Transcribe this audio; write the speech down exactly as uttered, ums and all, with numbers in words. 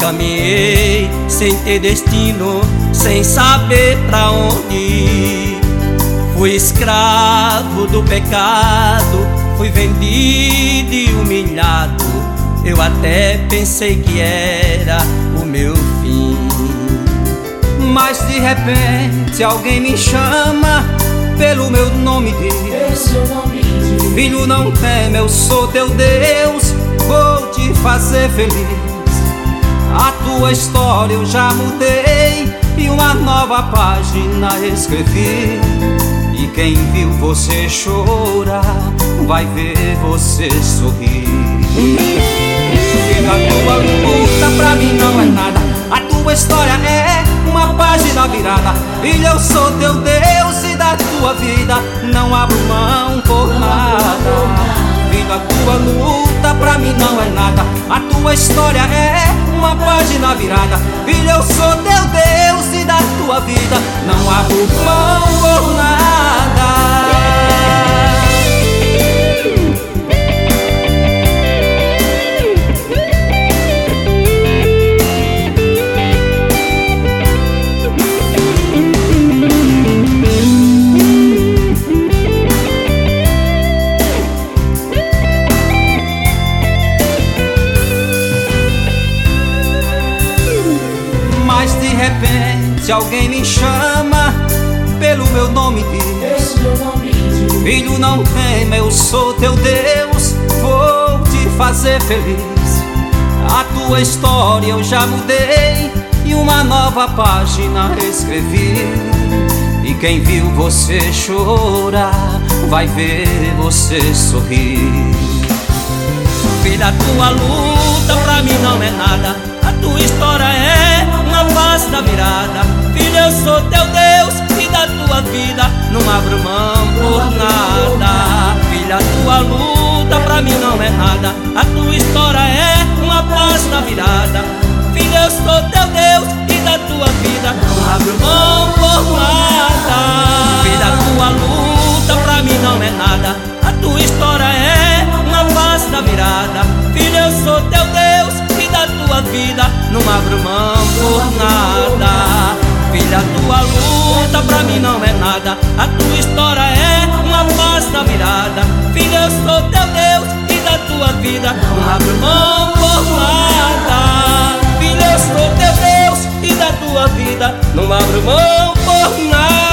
Caminhei sem ter destino, sem saber pra onde ir. Fui escravo do pecado, fui vendido e humilhado. Eu até pensei que era o meu fim. Mas de repente alguém me chama pelo meu nome, diz: filho, não teme, eu sou teu Deus, vou te fazer feliz. A tua história eu já mudei e uma nova página escrevi. E quem viu você chorar vai ver você sorrir. Filho, a tua luta pra mim não é nada, a tua história é uma página virada. Filho, eu sou teu Deus e da tua vida não abro mão por nada. Filho, a tua luta pra mim não é nada, a tua história é uma página virada. Filho, eu sou teu Deus e da tua vida não abro mão por nada. De repente alguém me chama pelo meu nome, diz: filho, não tema, eu sou teu Deus, vou te fazer feliz. A tua história eu já mudei e uma nova página escrevi. E quem viu você chorar vai ver você sorrir. Filha, a tua luta pra mim não é nada, a tua história é uma página virada. Filho, eu sou teu Deus e da tua vida não abro mão por nada. Filha, a tua luta pra mim não é nada, a tua história é uma página virada. Filho, eu sou teu Deus e da tua vida não abro mão por nada. Filha, a tua luta pra mim não é nada, a tua história é uma página virada. Filho, eu sou teu Deus e da tua vida não abro mão por nada. Filha, a tua luta pra mim não é nada, a tua história é uma página virada. Filho, eu sou teu Deus e da tua vida não abro mão por nada. Filho, eu sou teu Deus e da tua vida não abro mão por nada.